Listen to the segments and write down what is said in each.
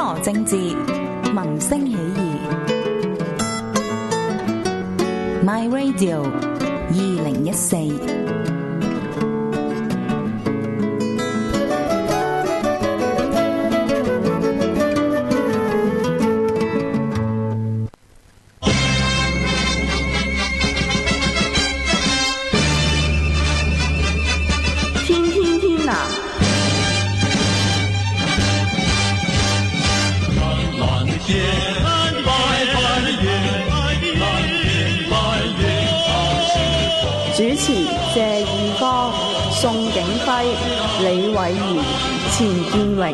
樂政治，民聲起義。My Radio 2014。 主持謝義剛、宋景輝、李偉賢、錢建榮。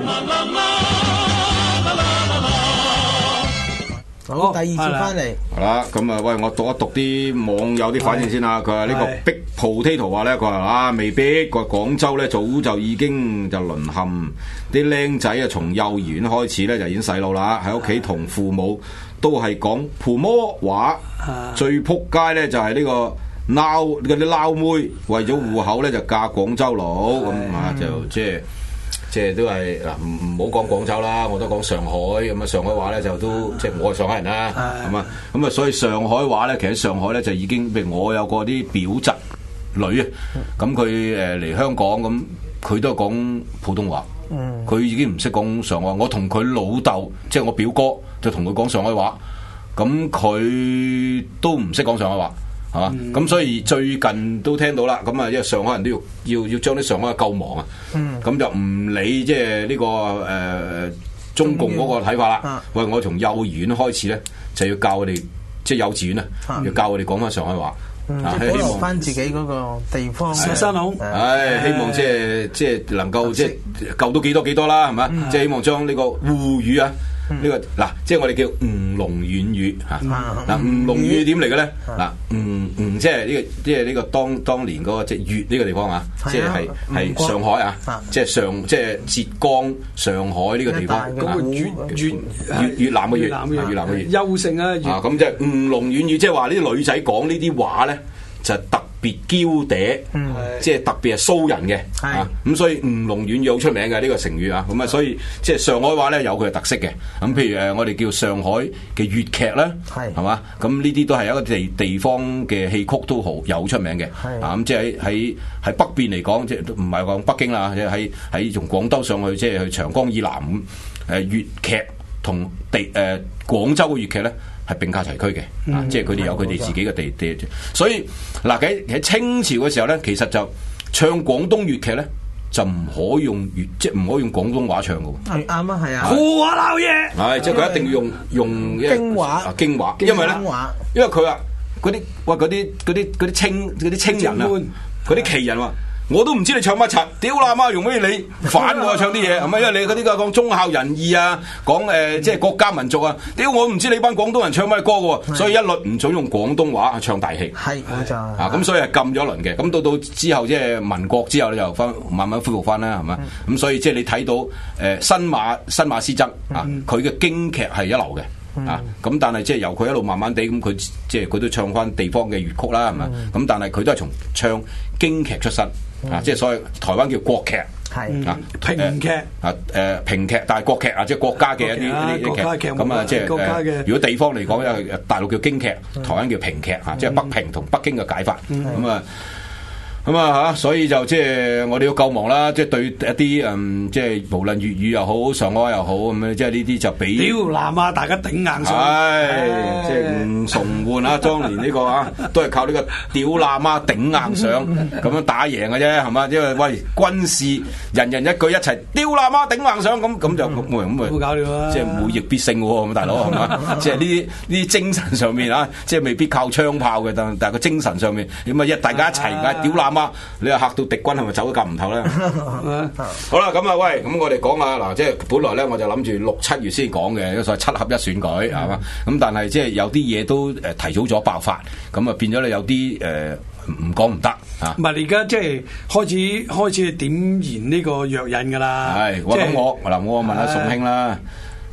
好，第二次翻嚟。 係啦，咁啊，喂，我讀一讀啲網友啲反應先啦。佢話呢個 Big Potato 話咧，佢話啊，未必。佢話廣州咧早就已經就淪陷，啲僆仔啊，從幼兒園開始咧就已經洗腦啦，喺屋企同父母都係講普摩話，最撲街咧就係呢個。撈嗰啲撈妹為咗戶口咧就嫁廣州佬咁啊，就即係都係嗱，唔好講廣州啦，我都講上海咁啊。上海話咧就都即係我係上海人啦，係嘛咁啊，所以上海話咧其實喺上海咧就已經，譬如我有個啲表侄女啊，咁佢嚟香港咁，佢都係講普通話，佢已經唔識講上海話。我同佢老豆即係我表哥就同佢講上海話，咁佢都唔識講上海話。係嘛？咁所以最近都聽到啦，咁啊，因為上海人都要將啲上海救亡啊，咁就唔理即係呢個中共嗰個睇法啦。喂，我從幼兒園開始咧，就要教佢哋即係幼稚園啊，要教佢哋講翻上海話， 保留翻自己嗰個地方嘅生好。 希望即係能夠即係救到幾多啦，係嘛？即係希望將呢個滬語啊。呢個嗱，即係我哋叫吳龍軟語嚇。嗱，吳龍語點嚟嘅咧？嗱，即係呢個，即係呢個當年嗰個即係粵呢個地方啊，即係上海啊，即係浙江上海呢個地方。 咁越南嘅越南嘅越優勝啊！ 咁即係吳龍軟語，即係話呢啲女仔講呢啲話咧，就特別嬌嗲，即係特別係騷人嘅，咁所以吳龍軟語好出名嘅呢個成語啊，咁啊所以即係上海話咧有佢嘅特色嘅，咁譬如我哋叫上海嘅粵劇啦，係嘛，咁呢啲都係一個地方嘅戲曲都好有出名嘅，咁即係喺北邊嚟講，即係唔係講北京啦，即係喺從廣州上去，即係去長江以南咁，粵劇同廣州嘅粵劇咧。係並駕齊驅嘅，即係佢哋有佢哋自己嘅地，所以嗱喺清朝嘅時候咧，其實就唱廣東粵劇咧，就唔可以用即係唔可以用廣東話唱嘅喎。係啱啊，係啊。胡話鬧嘢。係，即係佢一定要用京話，京話，因為咧，因為佢話嗰啲清人啊，嗰啲旗人話。我都唔知你唱乜柒，屌啦媽，用乜嘢你反我唱啲嘢，係咪？因為你嗰啲講忠孝仁義啊，講即係國家民族啊，屌我唔知你班廣東人唱乜歌嘅，所以一律唔准用廣東話唱大戲。係冇錯啊，咁所以係禁咗一輪嘅。咁到之後即係民國之後咧，就慢慢恢復翻啦，係咪？咁所以即係你睇到新馬師曾啊，佢嘅京劇係一流嘅。咁但係即係由佢一路慢慢地咁，佢即係佢都唱翻地方嘅粵曲啦，係咪？咁但係佢都係從唱京劇出身。即係所謂台灣叫國劇，係啊評劇評劇，但係國劇啊，即係國家嘅一啲劇咁啊，即係如果地方嚟講，因為大陸叫京劇，台灣叫評劇啊，即係北平同北京嘅解法咁啊。咁啊嚇，所以就即係我哋要救亡啦，即係對一啲即係無論粵語又好，上海又好咁樣，即係呢啲就俾屌南啊，大家頂硬上。 即係吳崇煥啊，當年呢個啊，都係靠呢個屌南啊頂硬上咁樣打贏嘅啫，係嘛？因為喂軍事人人一句一齊屌南啊頂硬上，咁就冇人咁咪搞掂啦，即係每役必勝喎，咁大佬係嘛？即係呢啲精神上面啊，即係未必靠槍炮嘅，但係個精神上面咁啊，大家一齊嗌屌南。你又嚇到敵軍係咪走咗夾唔頭咧？好啦，咁啊喂，咁我哋講下嗱，即係本來咧我就諗住6、7月先講嘅，所謂7合1選舉係嘛，咁但係即係有啲嘢都提早咗爆發，咁啊變咗你有啲唔講唔得啊！ 唔係你而家即係開始點燃呢個藥引㗎啦。係， 我問下宋兄啦。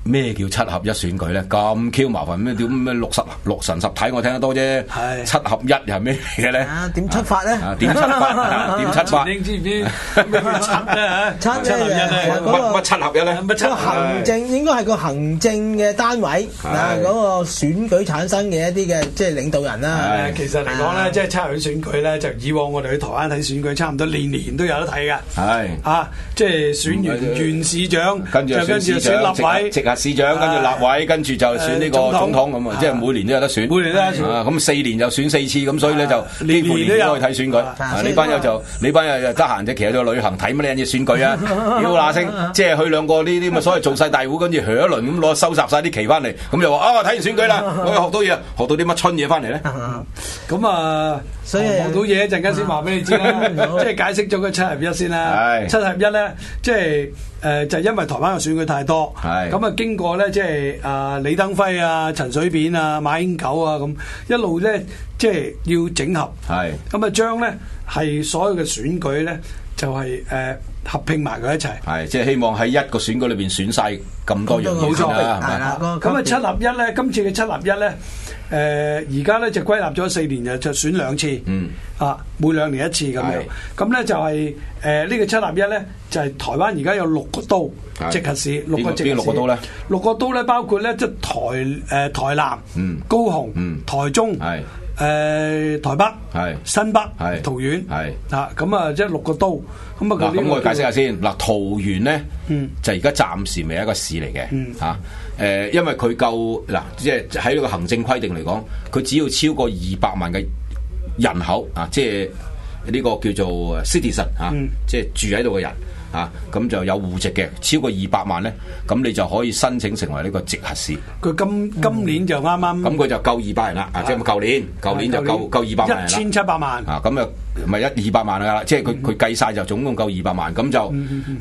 咩叫七合一選舉咧？咁 Q 麻煩咩？點咩六神十體我聽得多啫，七合一係咩嚟嘅咧？ 點出發咧？ 點出發？點出發？ 你知唔知咩叫七咧？ 七合一咧？ 乜七合一咧？ 個行政應該係個行政嘅單位嗰個選舉產生嘅一啲嘅即係領導人啦。 其實嚟講咧，即係七合一選舉咧，就以往我哋去台灣睇選舉，差唔多年都有得睇㗎。係啊，即係選完縣市長，跟住選立委、直轄市長，跟住立委，跟住就選呢個總統咁啊！即係每年都有得選，每年都有得選。咁4年就選4次，咁所以咧就幾乎年都可以睇選舉。呢班友就得閒就其實就旅行睇乜嘢嘢選舉啊！屌嗱聲，即係去兩個呢啲咁所謂造勢大會，跟住去一輪咁攞收集晒啲旗翻嚟，咁就話睇完選舉啦，我學到嘢，學到啲乜春嘢翻嚟咧？咁啊，所以學到嘢一陣間先話俾你知啦，即係解釋咗個七合一先啦。七合一咧，即係。就因為台灣嘅選舉太多，咁啊經過咧，即係李登輝啊、陳水扁啊、馬英九啊咁一路咧，即係要整合，咁啊將咧係所有嘅選舉咧就係合併埋佢一齊，即係希望喺一個選舉裏邊選晒咁多樣嘢，冇錯啦。咁啊七合一咧，今次嘅七合一咧。而家咧就歸納咗4年就選2次，每2年1次咁樣。咁咧就係呢個七合一咧，就係台灣而家有6個都直轄市，6個直轄市。邊6個都咧？6個都咧包括咧即係台南、高雄、台中、台北、新北、桃園，咁啊即係6個都。咁我解釋下先。嗱，桃園咧就而家暫時未係一個市嚟嘅嚇。因為佢夠嗱，即係喺呢個行政規定嚟講，佢只要超過200萬嘅人口啊，即係呢個叫做 citizen 啊，即係住喺度嘅人啊，咁就有戶籍嘅，超過200萬咧，咁你就可以申請成為呢個直轄市。佢今年就啱啱，咁佢就夠200人啦，即係舊年就夠200萬人啦，1700萬啊，咁啊咪200萬噶啦，即係佢計晒就總共夠200萬，咁就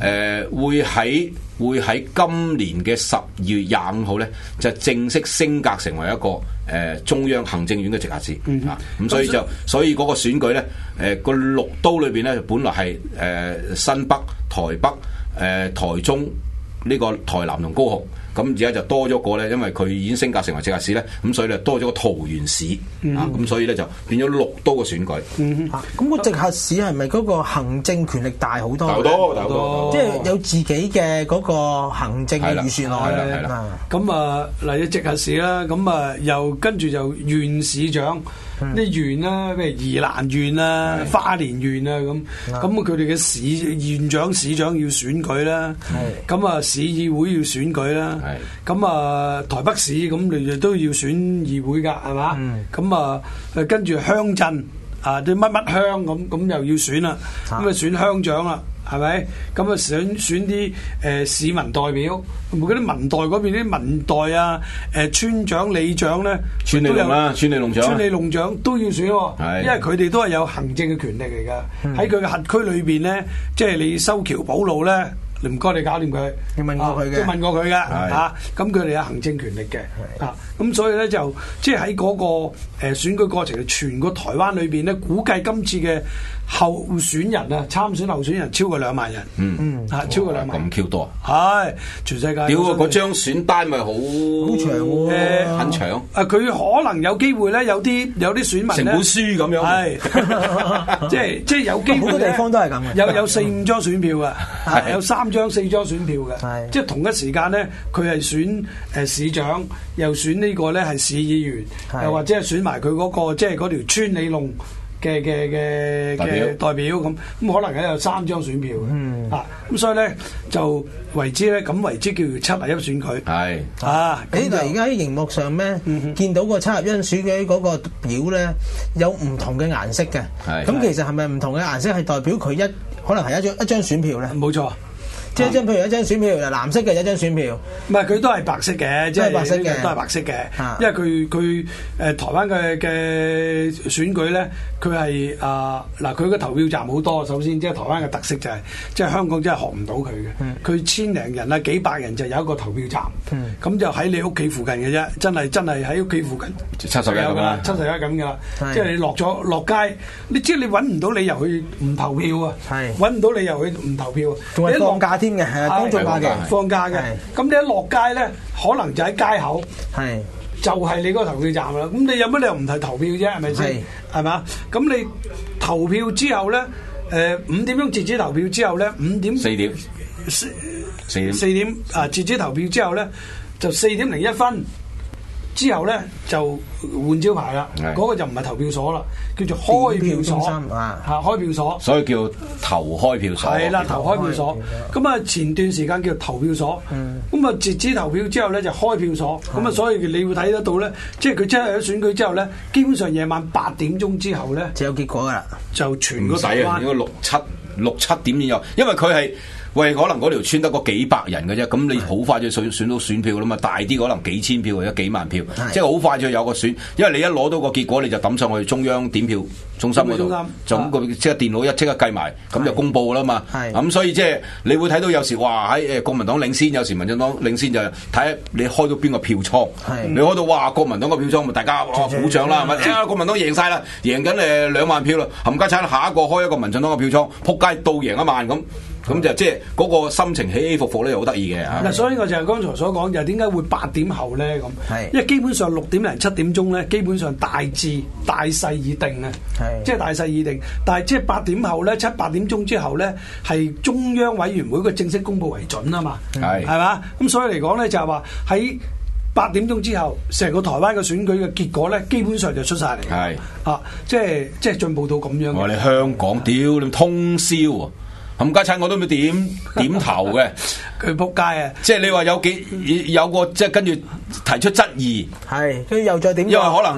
會喺今年嘅12月25號咧，就正式升格成為一個中央行政院嘅直轄市啊。咁所以嗰個選舉咧，個6都裏邊咧，本來係新北、台北、台中呢個台南同高雄。咁而家就多咗個咧，因為佢已經升格成為直轄市咧，咁所以咧多咗個桃園市咁所以咧就變咗6都嘅選舉。 咁個直轄市係咪嗰個行政權力大好多？大好多，即係有自己嘅嗰個行政嘅預算落去。係啦。咁啊嚟咗直轄市啦，咁啊又跟住就縣市長。啲縣啦，譬如宜蘭縣啊、花蓮縣啊咁佢哋嘅縣長、市長要選舉啦，咁啊市議會要選舉啦，咁啊台北市咁你哋都要選議會㗎，係嘛？咁啊跟住鄉鎮啊啲乜乜鄉咁又要選啦，咁啊選鄉長啦。係咪？咁啊選啲市民代表，同埋嗰啲民代嗰邊啲民代啊，村長、里長咧，村里龍啦，村里龍長都要選喎，因為佢哋都係有行政嘅權力嚟㗎。喺佢嘅轄區裏邊咧，即係你修橋補路咧，你唔該你搞掂佢，你問過佢嘅，都問過佢㗎嚇。咁佢哋有行政權力嘅啊，咁所以咧就即係喺嗰個選舉過程，全個台灣裏邊咧，估計今次嘅候選人啊，參選候選人超過2萬人，超過2萬，咁 Q 多，係全世界。屌嗰張選單咪好長喎，很長。佢可能有機會咧，有啲選民成本書咁樣，係即係有機會好多地方都係咁嘅，有4-5張選票嘅，有3張4張選票嘅，即係同一時間咧，佢係選市長，又選呢個咧係市議員，又或者係選埋佢嗰個即係嗰條村里龍嘅代表咁可能有3張選票嘅，咁所以咧就為之咧咁為之叫做七合一選舉。係嗱而家喺熒幕上咧見到個七合一選舉嗰個表咧有唔同嘅顏色嘅，咁其實係咪唔同嘅顏色係代表佢可能係一張選票咧？冇錯。即係譬如一張選票，藍色嘅一張選票，唔係佢都係白色嘅，即係白色嘅，都係白色嘅。因為佢台灣嘅選舉咧，佢係佢嘅投票站好多。首先，即係台灣嘅特色就係，即係香港真係學唔到佢嘅。佢1000零人啊，幾百人就有一個投票站，咁就喺你屋企附近嘅啫。真係喺屋企附近71咁啦，71咁噶啦。即係你落街，即係你揾唔到理由去唔投票啊，揾唔到理由去唔投票。仲係放假添。 添嘅，係公眾假嘅， 放假嘅。咁你一落街咧，可能就喺街口， 係就係你嗰個投票站啦。咁你有乜理由唔係投票啫？係咪先？係嘛？咁你投票之後咧，5點鐘截止投票之後咧，4點啊，截止投票之後咧，就4點01分。之後咧就換招牌啦，嗰個就唔係投票所啦，叫做開票所開票所， 所以叫投開票所。 係啦，投開票所。咁啊，前段時間叫投票所，咁啊截止投票之後咧就開票所。咁啊，所以你會睇得到咧，即係佢真係喺選舉之後咧，基本上夜晚8點鐘之後咧就有結果噶啦， 就全個台灣應該6、7點先有，因為佢係。喂，可能嗰條村得個幾百人嘅啫，咁你好快就選到選票啦嘛，大啲可能幾千票或者幾萬票，即係好快就有個選，因為你一攞到個結果你就抌上去中央點票中心嗰度，就咁個即係電腦即刻計埋，咁就公佈啦嘛。咁所以即係你會睇到有時哇喺國民黨領先，有時民進黨領先就睇下你開到邊個票倉，你開到哇國民黨個票倉咪大家鼓掌啦，係咪？國民黨贏晒啦，贏緊2萬票啦，冚家鏟下一個開一個民進黨嘅票倉，撲街倒贏1萬咁。咁就即係嗰個心情起起伏伏咧，好得意嘅。 嗱，所以我就係剛才所講，就係點解會8點後咧咁？因為基本上6點零7點鐘咧，基本上大勢已定啊，即係大勢已定。但係即係8點後咧，7、8點鐘之後咧，係中央委員會嘅正式公佈為準啊嘛，係嘛？咁所以嚟講咧，就係話喺8點鐘之後，成個台灣嘅選舉嘅結果咧，基本上就出晒嚟。係啊，即係進步到咁樣。 我哋香港屌你通宵啊！冚家鏟我都唔點頭嘅， 佢仆街啊！ 即係你話有個即係跟住提出質疑， 係跟住又再點？ 因為可能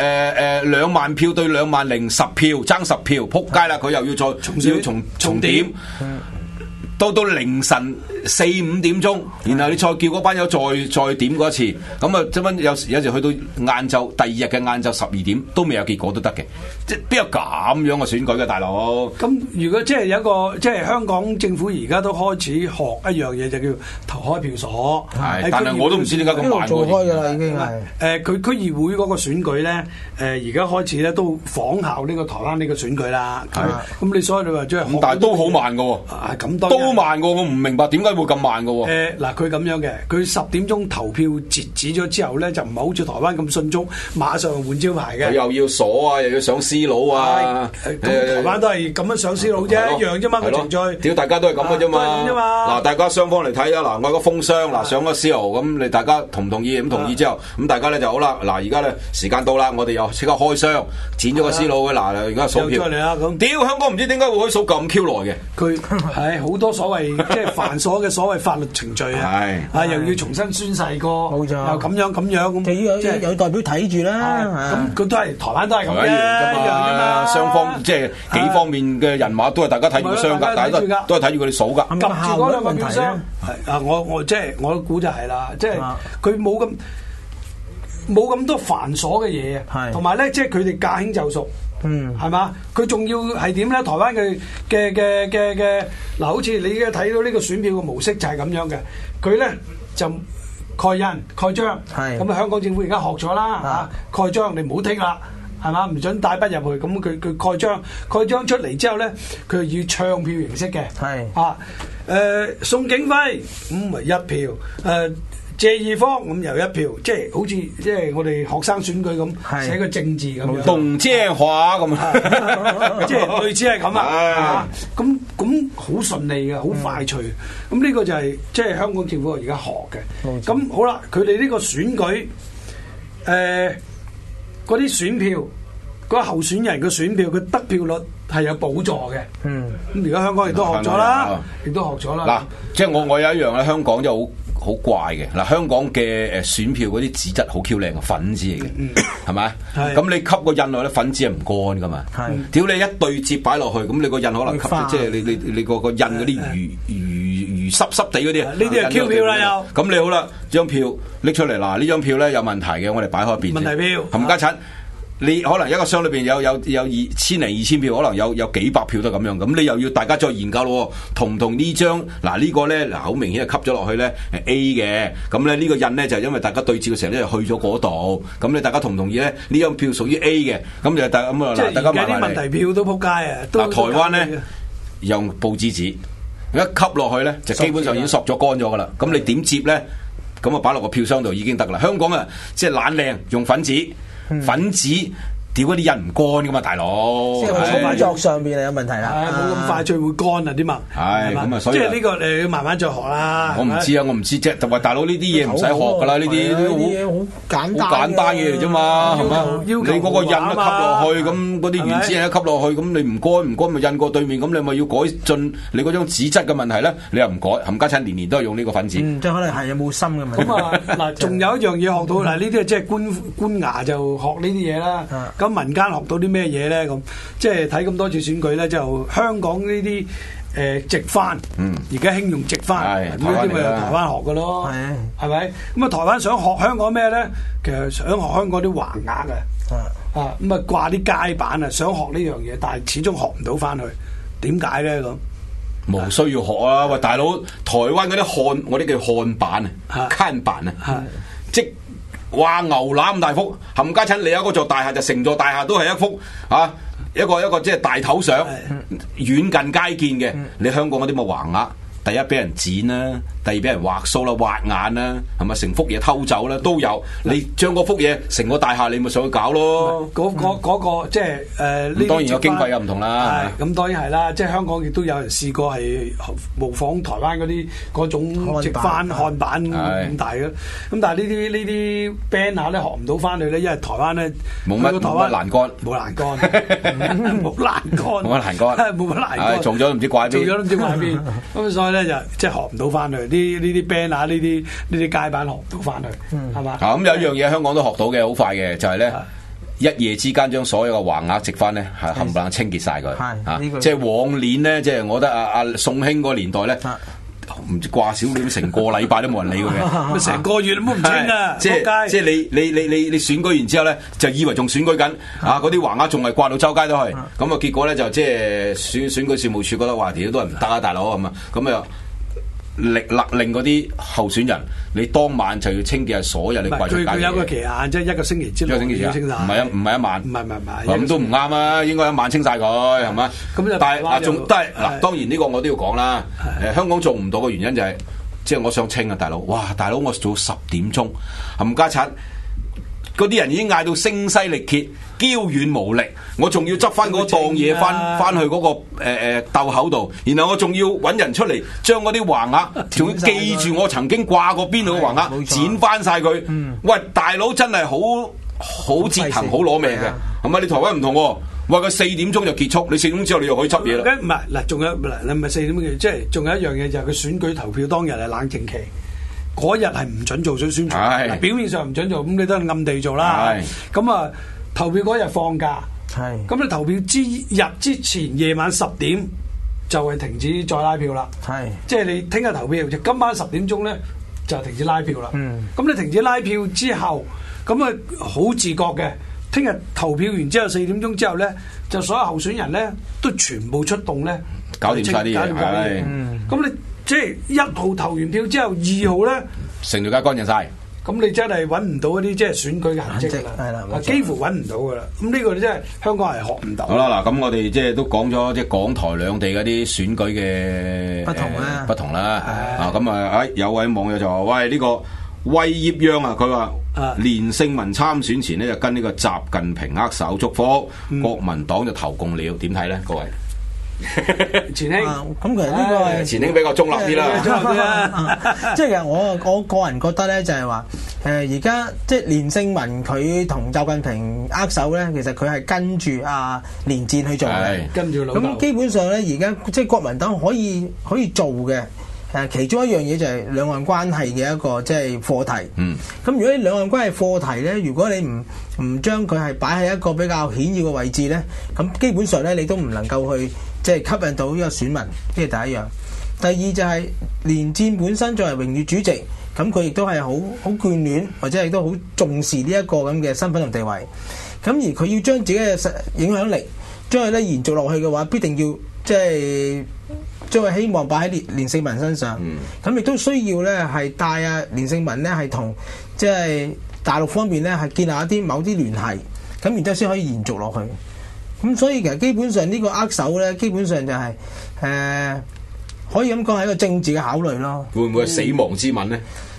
2萬票對2萬010票爭10票，仆街啦！佢又要再重點。到凌晨4、5點鐘，然後你再叫嗰班友再點過一次，咁啊，即係有時去到晏晝第二日嘅晏晝12點都未有結果都得嘅，即係邊有咁樣嘅選舉嘅大佬？ 咁如果即係有一個即係香港政府而家都開始學一樣嘢，就叫投開票所。 係，但係我都唔知點解咁慢做開㗎啦，已經係。 佢區議會嗰個選舉咧，而家開始咧都仿效呢個台灣呢個選舉啦。咁你所以你話即係， 但係都好慢㗎喎。 咁當然。 慢過我唔明白點解會咁慢嘅喎？ 嗱，佢咁樣嘅，佢10點鐘投票截止咗之後咧，就唔係好似台灣咁迅速，馬上換招牌嘅。 佢又要鎖啊，又要上思路啊。 咁台灣都係咁樣上思路啫，一樣啫嘛個程序。 屌，大家都係咁嘅啫嘛。嗱，大家雙方嚟睇啊，嗱，我有個封箱，嗱，上咗思路，咁你大家同唔同意？咁同意之後，咁大家咧就好啦。嗱，而家咧時間到啦，我哋又即刻開箱，剪咗個思路嘅。嗱，而家數票。屌，香港唔知點解會可以數咁 Q 耐嘅？ 佢係好多所謂即係繁瑣嘅所謂法律程序啊，又要重新宣誓過，冇錯，又咁樣咁， 即係有代表睇住啦。 咁佢都係台灣都係咁嘅，一樣啫嘛。 雙方即係幾方面嘅人馬都係大家睇住個箱㗎，大家都係睇住佢哋數㗎。 撳住嗰兩個票箱，我即係我估就係啦，即係佢冇咁多繁瑣嘅嘢啊，同埋咧即係佢哋駕輕就熟。係嘛？佢仲要係點咧？台灣嘅嗱，好似你而家睇到呢個選票嘅模式就係咁樣嘅。佢咧就蓋章，咁啊香港政府而家學咗啦嚇，蓋章你唔好剔啦，係嘛？唔准帶筆入去，咁佢蓋章出嚟之後咧，佢要唱票形式嘅，宋景輝咁咪1票，謝義方咁又1票，即係好似即係我哋學生選舉咁寫個政治咁樣， 董建華咁即係類似係咁啊！咁好順利嘅，好快脆。咁呢個就係即係香港政府而家學嘅。咁好啦，佢哋呢個選舉，嗰啲選票，嗰個候選人嘅選票，佢得票率係有補助嘅。咁而家香港亦都學咗啦，亦都學咗啦。 嗱，即係我有一樣咧，香港就好怪嘅。嗱，香港嘅選票嗰啲紙質好 Q 靚嘅粉紙嚟嘅，係咪？咁你吸個印落咧，粉紙係唔乾噶嘛？屌你一對折擺落去，咁你個印可能吸，即係你個印嗰啲魚濕濕地嗰啲啊， 呢啲係 Q 票啦又。 咁你好啦，張票拎出嚟，嗱，呢張票咧有問題嘅，我哋擺開一邊。 問題票， 冚家鏟。你可能一個箱裏邊有1000零2000票，可能有幾百票都咁樣，咁你又要大家再研究咯，同唔同呢張？嗱呢個咧，嗱好明顯係吸咗落去咧，A 嘅，咁咧呢個印咧就因為大家對照嘅時候咧去咗嗰度，咁你大家同唔同意咧？呢張票屬於 A 嘅，咁就大咁啊，大家問題票都撲街啊！ 嗱，台灣咧用報紙紙， 一吸落去咧，就基本上已經索咗乾咗噶啦。咁你點接咧？咁啊擺落個票箱度已經得啦。香港啊，即係懶靚，用粉紙，粉紙。屌嗰啲印唔乾噶嘛，大佬！ 即係操作上邊有問題啦， 冇咁快脆會乾啊啲嘛。 係咁啊，所以即係呢個你要慢慢再學啦。 我唔知啊，我唔知啫。同埋大佬呢啲嘢唔使學噶啦，呢啲好簡單嘢嚟啫嘛，係嘛？你嗰個印一吸落去，咁嗰啲原子印一吸落去，咁你唔乾咪印過對面，咁你咪要改進你嗰張紙質嘅問題咧？你又唔改，冚家鏟年都係用呢個粉紙。 即係可能係有冇心嘅問題。 咁啊嗱，仲有一樣嘢學到嗱，呢啲即係官衙就學呢啲嘢啦。咁民間學到啲咩嘢咧？咁即係睇咁多次選舉咧，就香港呢啲直翻，而家興用直翻，呢啲咪由台灣學嘅咯，係咪？咁啊，台灣想學香港咩咧？其實想學香港啲橫額嘅，咁啊掛啲街板啊，想學呢樣嘢，但係始終學唔到翻去，點解咧咁？ 冇需要學啊！喂，大佬，台灣嗰啲漢，我啲叫漢板啊，看板啊，即哇牛腩咁大幅，冚家親你有嗰座大廈就成座大廈都係一幅啊，一個即係大頭相，遠近皆見嘅。你香港嗰啲咪橫額，第一俾人剪啦，第二俾人畫鬚啦、畫眼啦，係咪成幅嘢偷走啦都有。你將嗰幅嘢成個大廈，你咪上去搞咯。 嗰個即係咁當然個經費又唔同啦。 咁當然係啦，即係香港亦都有人試過係模仿台灣嗰種直翻漢板咁大嘅。咁但係呢啲 banner 咧學唔到翻去咧，因為台灣咧冇乜欄杆， 冇欄杆，冇欄杆， 做咗都唔知掛邊，咁所以咧就即係學唔到翻去。呢啲 banner 呢啲街板學唔到翻去，係嘛？ 咁有一樣嘢香港都學到嘅，好快嘅就係咧，一夜之間將所有嘅橫額直翻咧，係冚唪唥清潔晒佢。即係往年咧，即係我覺得阿宋興嗰個年代咧，唔知掛小簾成個禮拜都冇人理佢嘅， 成個月都唔清啊！ 即係你選舉完之後咧，就以為仲選舉緊啊！嗰啲橫額仲係掛到周街都係，咁啊結果咧就即係選舉事務處覺得話條都係唔得啊，大佬咁啊，咁啊。勒令嗰啲候選人，你當晚就要清潔所有你掛出街嘅嘢。佢有個期限，即係一個星期之內要清晒。 唔係一晚。 唔係。 咁都唔啱啊！應該一晚清晒佢，係嘛？咁但係嗱，當然呢個我都要講啦。香港做唔到嘅原因就係，即係我想清啊，大佬。哇，大佬，我做10點鐘，冚家鏟。嗰啲人已經嗌到聲嘶力竭、嬌軟無力，我仲要執翻嗰檔嘢翻去嗰個竇口度，然後我仲要揾人出嚟將嗰啲橫額，仲要記住我曾經掛過邊度嘅橫額，剪翻晒佢。喂，大佬真係好折騰、好攞命嘅，係咪？你台灣唔同喎，喂，佢4點鐘就結束，你4點鐘之後你又可以執嘢啦。 唔係嗱，仲有嗱，你唔係4點嘅，即係仲有一樣嘢就係佢選舉投票當日係冷靜期。嗰日係唔準做咗宣傳，表面上唔準做，咁你都係暗地做啦。咁啊，投票嗰日放假，咁你投票之前夜晚10點就係停止再拉票啦。即係你聽日投票，就今晚10點鐘咧就停止拉票啦。咁你停止拉票之後，咁啊好自覺嘅，聽日投票完之後4點鐘之後咧，就所有候選人咧都全部出動咧， 搞掂晒啲嘢。 咁你即係1號投完票之後，2號咧成條街乾淨晒， 咁你真係揾唔到嗰啲即係選舉嘅痕跡啦，幾乎揾唔到噶啦。咁呢個真係香港係學唔到。 好啦，嗱，咁我哋即係都講咗即係港台兩地嗰啲選舉嘅不同啦。咁啊，有位網友就話：喂，呢個威業央啊，佢話連勝文參選前呢，就跟呢個習近平握手祝福，國民黨就投共了，點睇咧？各位？ 前興咁其實呢個係前興比較中立啲啦， 即係其實我個人覺得咧，就係話而家即係連勝文佢同習近平握手咧，其實佢係跟住連戰去做嘅， 跟住老豆。 咁基本上咧，而家即係國民黨可以做嘅其中一樣嘢就係兩岸關係嘅一個即係課題。咁如果你兩岸關係課題咧，如果你唔將佢係擺喺一個比較顯要嘅位置咧，咁基本上咧你都唔能夠去即係吸引到呢個選民，呢係第一樣。第二就係連戰本身作為榮譽主席，咁佢亦都係好眷戀或者係都好重視呢一個咁嘅身份同地位。咁而佢要將自己嘅影響力將佢咧延續落去嘅話，必定要即係將佢希望擺喺連勝文身上。咁亦都需要咧係帶連勝文咧係同即係大陸方面咧係建立一啲某啲聯繫，咁然之後先可以延續落去。咁所以其實基本上呢個握手咧，基本上就係可以咁講係一個政治嘅考慮咯。 會唔會係死亡之吻咧？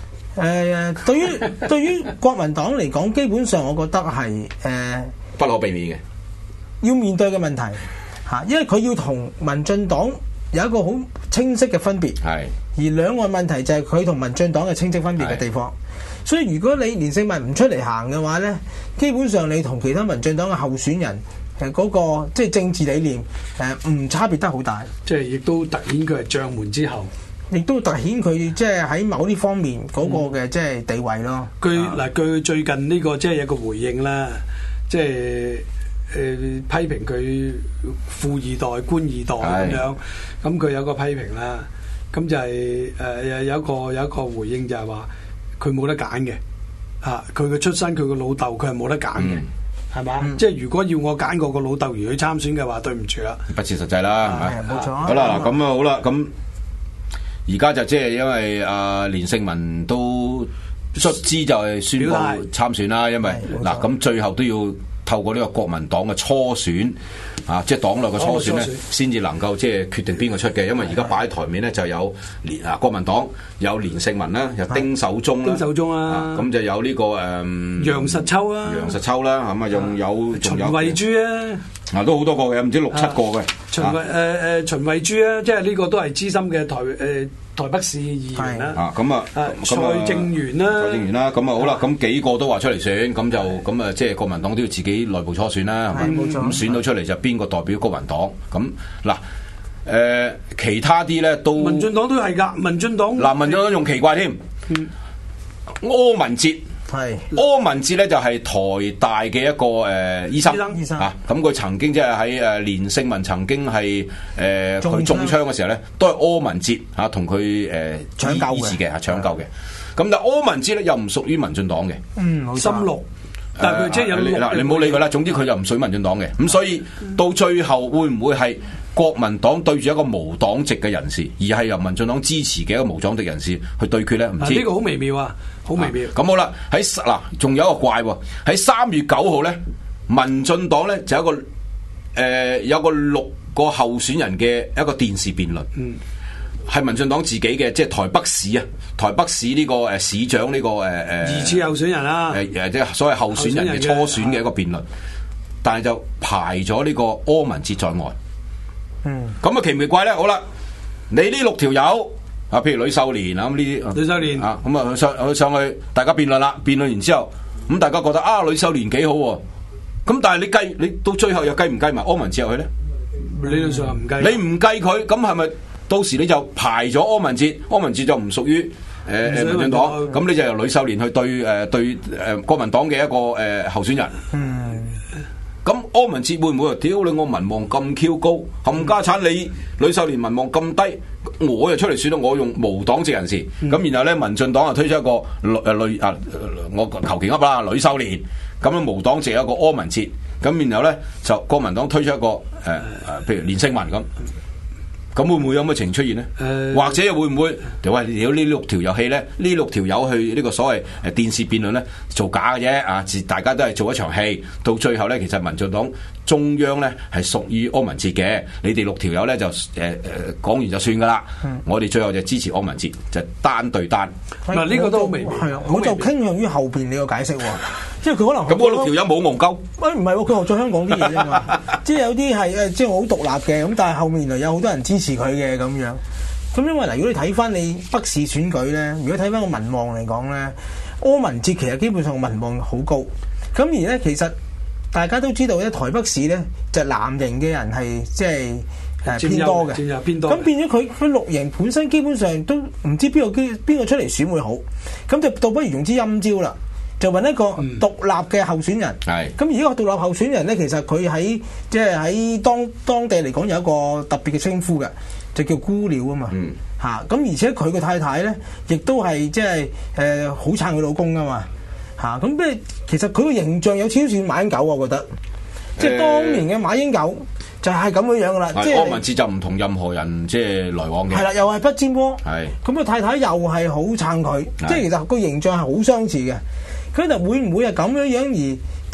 對於國民黨嚟講，基本上我覺得係不可避免嘅， 要面對嘅問題嚇，因為佢要同民進黨有一個好清晰嘅分別， 係而兩岸問題就係佢同民進黨嘅清晰分別嘅地方。所以如果你連勝文唔出嚟行嘅話咧，基本上你同其他民進黨嘅候選人嗰個即係政治理念唔差別得好大， 即係亦都突顯佢係將門之後， 亦都突顯佢即係喺某啲方面嗰個嘅即係地位咯。 佢最近呢個即係有個回應啦，即係批評佢富二代、官二代咁樣，咁佢有個批評啦，咁就係有一個回應就係話佢冇得揀嘅，佢嘅出身佢個老豆佢係冇得揀嘅。係嘛？即係如果要我揀個老豆而去參選嘅話，對唔住啦， 不切實際啦，係咪？ 冇錯。 好啦，咁啊好啦，咁而家就即係因為連勝文都卒之就係宣布參選啦，因為嗱咁最後都要透過呢個國民黨嘅初選即係黨內嘅初選咧，先至能夠即係決定邊個出嘅。因為而家擺喺台面咧就有國民黨有連勝文啦，有丁守中啦，咁就有呢個楊實秋啦， 咁啊仲有秦慧珠啊， 都好多個嘅，唔知6、7個嘅。 秦慧珠啊，即係呢個都係資深嘅台北市議員啦。蔡正元啦，咁啊好啦，咁幾個都話出嚟選，咁啊即係國民黨都要自己內部初選啦，係咪？咁選到出嚟就邊個代表國民黨？咁嗱其他啲咧都民進黨都係㗎，民進黨仲奇怪添，柯文哲。柯文哲咧就係台大嘅一個醫生咁佢曾經即係喺連勝文曾經係佢中槍嘅時候咧，都係柯文哲同佢搶救嘅，咁但係柯文哲咧又唔屬於民進黨嘅， 深綠，但係佢即係有你唔好理佢啦，總之佢就唔屬於民進黨嘅，咁所以到最後會唔會係國民黨對住一個無黨籍嘅人士，而係由民進黨支持嘅一個無黨籍人士去對決咧？唔知呢個好微妙啊！好微妙。 咁好啦，仲有一個怪喎，喺3月9號咧，民進黨咧就有一個6個候選人嘅一個電視辯論，係民進黨自己嘅，即係台北市呢個市長呢個二次候選人啦， 即係所謂候選人嘅初選嘅一個辯論，但係就排咗呢個柯文哲在外。咁奇唔奇怪咧？好啦，你呢6條友。譬如呂秀蓮咁呢啲， 呂秀蓮咁上去，大家辯論啦，辯論完之後，咁大家覺得呂秀蓮幾好喎，咁但係你到最後又計唔計埋柯文哲入去咧？ 理論上唔計， 你唔計佢，咁係咪到時你就排咗柯文哲？柯文哲就唔屬於民進黨，咁你就由呂秀蓮去對國民黨嘅一個候選人。咁柯文哲會唔會話屌你我民望咁 Q 高，冚家產你呂秀蓮民望咁低，我又出嚟選到我用無黨籍人士，咁然後咧民進黨又推出一個我求其噏啦呂秀蓮，咁樣無黨籍有一個柯文哲，咁然後咧就國民黨推出一個譬如連勝文咁會唔會有乜情出現呢？或者會唔會如果呢6條遊戲咧，呢6條友去呢個所謂電視辯論咧做假嘅啫大家都係做一場戲，到最後咧其實民進黨中央咧係屬於柯文哲嘅，你哋6條友咧就講完就算噶啦，我哋最後就支持柯文哲，就單對單。 嗱呢個都好微妙， 我就傾向於後邊你個解釋喎，即係佢可能咁嗰6條友冇戇鳩， 唔係喎，佢學咗香港啲嘢啫嘛，即係有啲係即係好獨立嘅，咁但係後面原來有好多人支持佢嘅咁樣，咁因為如果你睇翻你北市選舉咧，如果睇翻個民望嚟講咧，柯文哲其實基本上民望好高，咁而咧其實大家都知道咧，台北市咧就藍營嘅人係即係偏多嘅，咁變咗佢綠營本身基本上都唔知邊個出嚟選會好，咁就倒不如用支陰招啦，就揾一個獨立嘅候選人。咁而呢個獨立候選人咧，其實佢喺即係喺當地嚟講有一個特別嘅稱呼嘅，就叫姑鳥啊嘛。咁而且佢個太太咧，亦都係即係好撐佢老公噶嘛。咁咩？其實佢個形象有少少似馬英九，我覺得，即係當年嘅馬英九就係咁樣噶啦。即係柯文哲就唔同任何人即係來往嘅。 係啦，又係不沾鍋。咁個太太又係好撐佢，即係其實個形象係好相似嘅。佢就會唔會係咁樣而即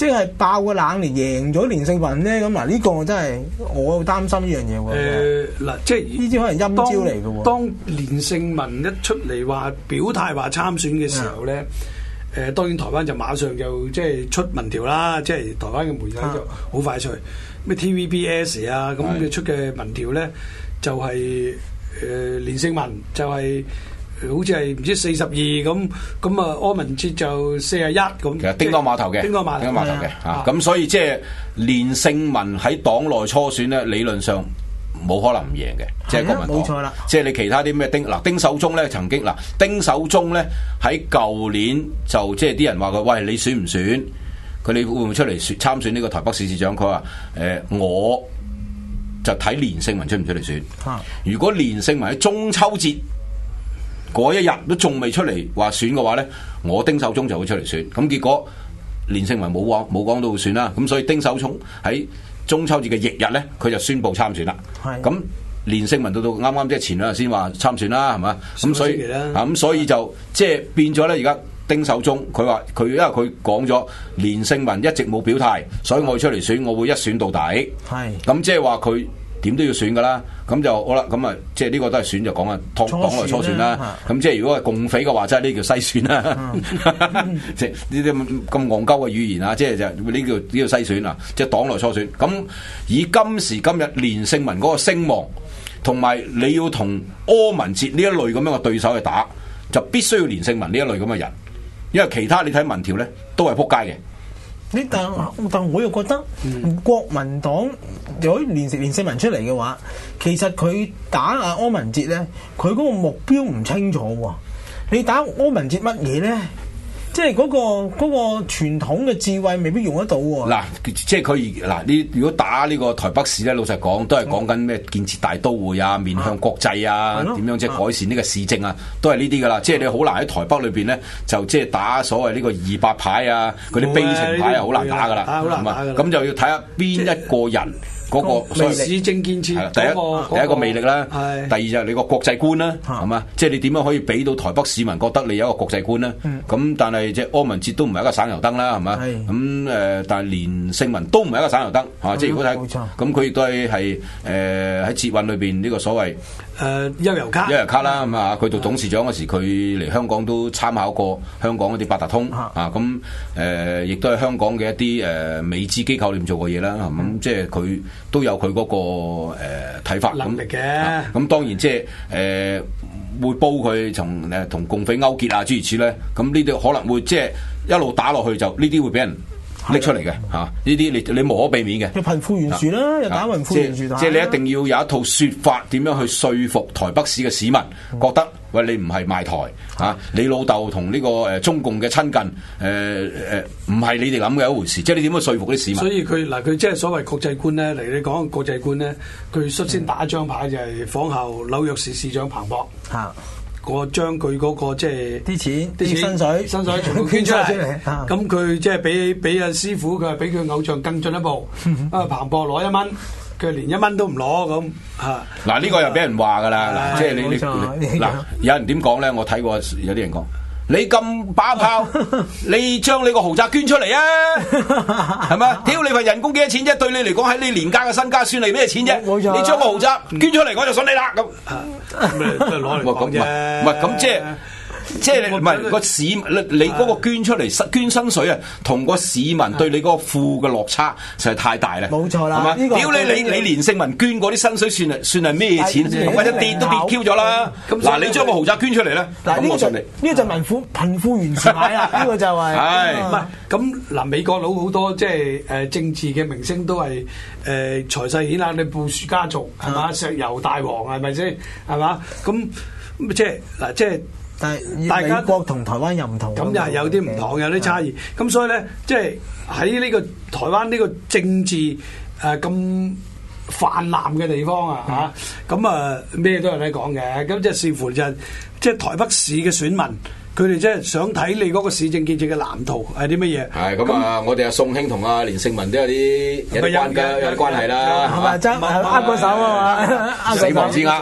即係爆個冷年贏咗連勝文咧？咁嗱，呢個我真係我擔心呢樣嘢喎。 嗱，即係呢啲可能陰招嚟嘅喎。 當連勝文一出嚟話表態話參選嘅時候咧，當然台灣就馬上就即係出民調啦，即係台灣嘅媒體就好快脆，咩 TVBS 啊咁嘅出嘅民調咧，就係連勝文就係好似係唔知42咁啊，柯文哲就41咁。 其實叮當碼頭嘅，咁所以即係連勝文喺黨內初選咧，理論上冇可能唔贏嘅，即係國民黨。冇錯啦，即係你其他啲咩丁守中咧，曾經丁守中咧喺舊年就即係啲人話佢，喂，你選唔選？佢哋會唔會出嚟參選呢個台北市市長？佢話我就睇連勝文出唔出嚟選。如果連勝文喺中秋節嗰一日都仲未出嚟話選嘅話咧，我丁守中就會出嚟選。咁結果連勝文冇講到會選啦。咁所以丁守中喺中秋節嘅翌日咧，佢就宣布參選啦。咁連勝文到啱啱即係前兩日先話參選啦，係嘛？咁所以就即係變咗咧。而家丁守中佢話佢因為佢講咗連勝文一直冇表態，所以我出嚟選，我會一選到底。咁即係話佢點都要選噶啦。咁就好啦。咁啊，即係呢個都係選就講啊，黨內初選啦。咁即係如果係共匪嘅話，即係呢叫篩選啦。即係呢啲咁戇鳩嘅語言啊，即係就呢叫篩選啊，即係黨內初選。咁以今時今日連勝文嗰個聲望，同埋你要同柯文哲呢一類咁樣嘅對手去打，就必須要連勝文呢一類咁嘅人，因為其他你睇民調咧都係撲街嘅。 但我又覺得國民黨如果連勝文出嚟嘅話，其實佢打阿柯文哲咧，佢嗰個目標唔清楚喎。你打柯文哲乜嘢咧？即係嗰個傳統嘅智慧未必用得到喎。 嗱，即係佢你如果打呢個台北市咧，老實講都係講緊咩建設大都會啊，面向國際啊，點樣即係改善呢個市政啊，都係呢啲噶啦。即係你好難喺台北裏邊咧，就即係打所謂呢個200牌啊，嗰啲悲情牌係好難打噶啦。咁就要睇下邊一個人。嗰個市政建設第一個魅力啦，第二就係你個國際觀啦，係嘛？即係你點樣可以俾到台北市民覺得你有一個國際觀咧？咁但係即係柯文哲都唔係一個省油燈啦，係嘛？咁但係連勝文都唔係一個省油燈，係嘛？即係如果睇咁，佢亦都係喺捷運裏邊呢個所謂悠遊卡啦，咁啊，佢做董事長嗰時，佢嚟香港都參考過香港嗰啲八達通啊，咁亦都係香港嘅一啲美資機構裏面做過嘢啦，咁即係佢都有佢嗰個睇法能力嘅。 咁當然即係會煲佢同共匪勾結啊諸如此類，咁呢啲可能會即係一路打落去，就呢啲會俾人拎出嚟嘅嚇，呢啲你無可避免嘅。 又貧富懸殊啦，又打貧富懸殊打。 即係你一定要有一套説法，點樣去說服台北市嘅市民覺得，喂，你唔係賣台嚇，你老豆同呢個中共嘅親近唔係你哋諗嘅一回事。即係你點樣說服啲市民？ 所以佢即係所謂國際觀咧，嚟你講國際觀咧，佢率先打一張牌就係仿效紐約市市長彭博嚇。我將佢嗰個即係啲錢薪水全部捐出嚟， 咁佢即係俾阿師傅，佢係俾佢偶像更進一步。彭博攞1蚊，佢連1蚊都唔攞咁嚇。 嗱呢個又俾人話㗎啦，即係你有人點講咧？我睇過有啲人講。你咁把炮，你將你個豪宅捐出嚟啊，係咪？屌你份人工幾多錢啫？對你嚟講喺你年家嘅身家算係咩錢啫？冇錯，你將個豪宅捐出嚟，我就信你啦。咁都係攞嚟講啫。 唔係咁即係唔係個市你嗰個捐出嚟捐薪水啊，同個市民對你嗰個富嘅落差實在太大啦。 冇錯啦， 係嘛？屌你連勝文捐嗰啲薪水算係咩錢？咁一跌都跌 Q 咗啦。嗱，你將個豪宅捐出嚟咧，咁我信你。 呢個就貧富懸殊牌啦。呢個就係唔係咁嗱？美國佬好多即係政治嘅明星都係財勢顯赫，你布殊家族係嘛？石油大王係咪先係嘛？咁即係嗱即係。 但係美國同台灣又唔同， 咁又係有啲唔同，有啲差異。咁所以咧，即係喺呢個台灣呢個政治咁泛濫嘅地方啊嚇，咁啊咩都有得講嘅。咁即係視乎就係即係台北市嘅選民。佢哋即係想睇你嗰個市政建設嘅藍圖係啲乜嘢？係咁啊！我哋阿宋兄同阿連勝文都有啲關係啦， 係咪爭握個手啊嘛？ 死亡之握，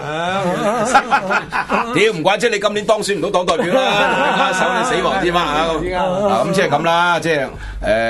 屌唔怪之你今年當選唔到黨代表啦，握手你死亡之握啊！咁即係咁啦，即係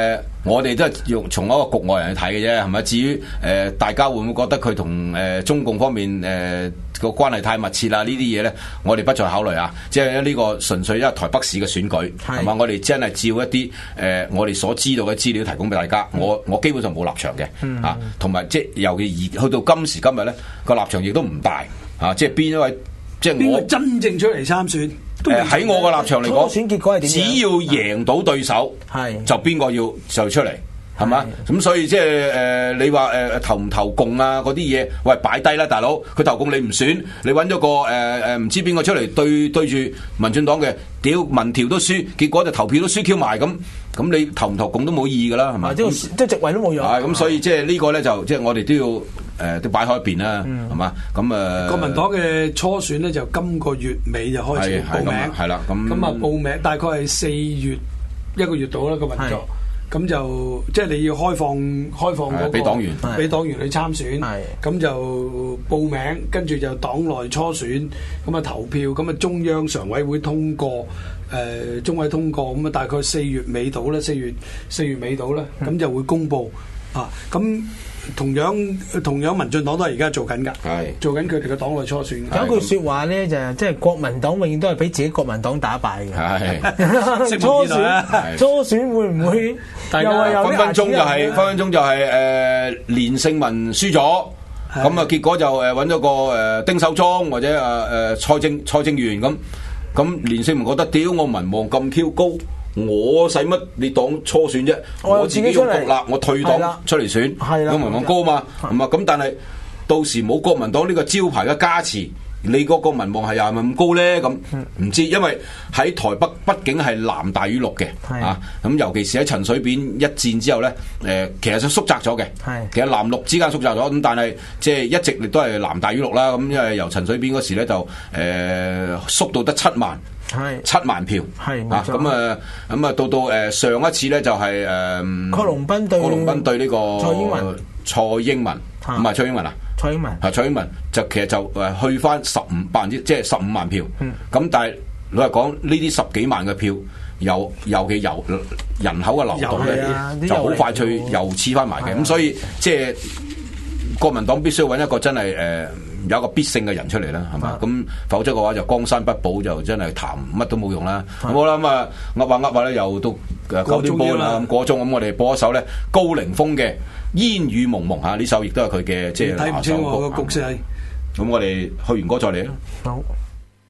我哋都係用從一個局外人去睇嘅啫，係咪？至於大家會唔會覺得佢同中共方面個關係太密切啦？呢啲嘢咧，我哋不再考慮啊！即係呢個純粹因為台北市嘅選舉係嘛，我哋真係照一啲我哋所知道嘅資料提供俾大家。我基本上冇立場嘅啊，同埋即係尤其去到今時今日咧，個立場亦都唔大啊！即係邊一位即係我真正出嚟參選？喺我個立場嚟講， 選結果係點？ 只要贏到對手，就邊個要就出嚟。係嘛？咁所以即係你話投唔投共啊嗰啲嘢，喂擺低啦，大佬！佢投共你唔選，你揾咗個唔知邊個出嚟對住民進黨嘅，屌民調都輸，結果就投票都輸 Q 埋咁你投唔投共都冇意義㗎啦，係嘛？ 即係席位都冇用。 咁所以即係呢個咧就即係我哋都要都擺開一邊啦，係嘛？咁國民黨嘅初選咧就今個月尾就開始報名， 係啦，咁報名大概係4月1個月到啦個運作。咁就即係你要開放嗰個俾黨員去參選，咁就報名，跟住就黨內初選，咁啊投票，咁啊中央常委會通過，中委通過，咁啊大概4月尾到啦，4月尾到啦，咁就會公佈啊，咁。同樣民進黨都係而家做緊㗎，做緊佢哋嘅黨內初選。 有句説話咧就即係國民黨永遠都係俾自己國民黨打敗嘅。初選會唔會？ 大家分分鐘就係連勝文輸咗，咁啊結果就揾咗個丁守中或者蔡正元咁連勝文覺得屌我民望咁 Q 高。我使乜你黨初選啫？我自己用獨立，我退黨出嚟選，咁民望高嘛？咁但係到時冇國民黨呢個招牌嘅加持，你嗰個民望係又係咪咁高咧？咁唔知，因為喺台北畢竟係藍大於綠嘅啊。咁尤其是喺陳水扁一戰之後咧，其實就縮窄咗嘅。其實藍綠之間縮窄咗，咁但係即係一直亦都係藍大於綠啦。咁因為由陳水扁嗰時咧就縮到得7萬。7萬票，咁啊到上一次咧就係郝龍斌對呢個蔡英文，唔係蔡英文啊，蔡英文就其實就去翻15%，即係15萬票，咁但係老實講呢啲10幾萬嘅票，尤其由人口嘅流動咧，就好快脆又黐翻埋嘅，咁所以即係國民黨必須揾一個真係有一個必勝嘅人出嚟啦，係嘛？咁否則嘅話就江山不保，就真係談乜都冇用啦。好啦，咁啊噏下咧，又到9點半啦，咁過鐘，咁我哋播一首咧高凌風嘅《煙雨濛濛》嚇，呢首亦都係佢嘅即係拿手歌。睇唔清我個局勢。咁我哋去完歌再嚟啦。好。